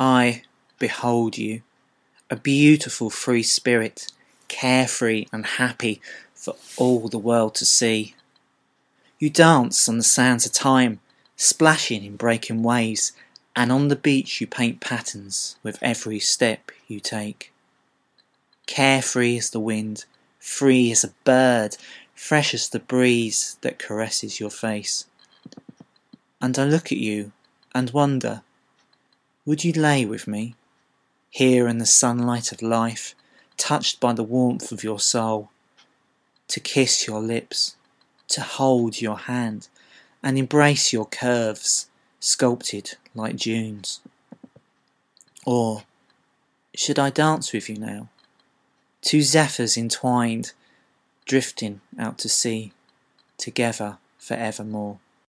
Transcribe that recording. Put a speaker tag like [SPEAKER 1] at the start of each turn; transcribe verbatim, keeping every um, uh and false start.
[SPEAKER 1] I behold you, a beautiful free spirit, carefree and happy for all the world to see. You dance on the sands of time, splashing in breaking waves, and on the beach you paint patterns with every step you take. Carefree as the wind, free as a bird, fresh as the breeze that caresses your face. And I look at you and wonder, would you lay with me, here in the sunlight of life, touched by the warmth of your soul, to kiss your lips, to hold your hand, and embrace your curves, sculpted like dunes? Or should I dance with you now, two zephyrs entwined, drifting out to sea, together for evermore?